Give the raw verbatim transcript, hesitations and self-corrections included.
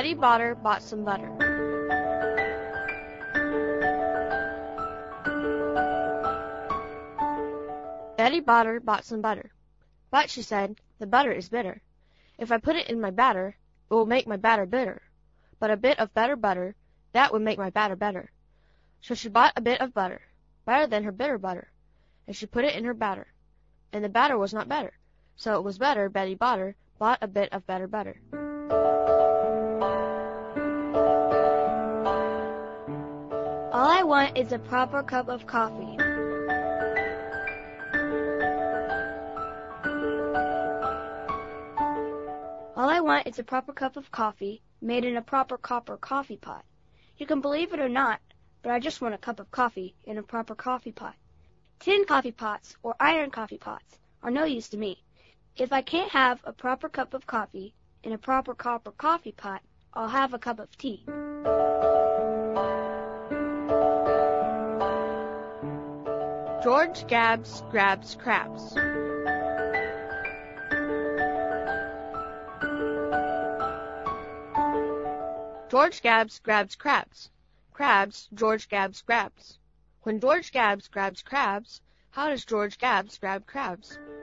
Betty Botter bought some butter. Betty Botter bought some butter. But, she said, the butter is bitter. If I put it in my batter, it will make my batter bitter. But a bit of better butter, that would make my batter better. So she bought a bit of butter, better than her bitter butter, and she put it in her batter. And the batter was not better. So it was better Betty Botter bought a bit of better butter. All I want is a proper cup of coffee. All I want is a proper cup of coffee made in a proper copper coffee pot. You can believe it or not, but I just want a cup of coffee in a proper coffee pot. Tin coffee pots or iron coffee pots are no use to me. If I can't have a proper cup of coffee in a proper copper coffee pot, I'll have a cup of tea. George Gabbs grabs crabs. George Gabbs grabs crabs. Crabs George Gabbs grabs. When George Gabbs grabs crabs, how does George Gabbs grab crabs?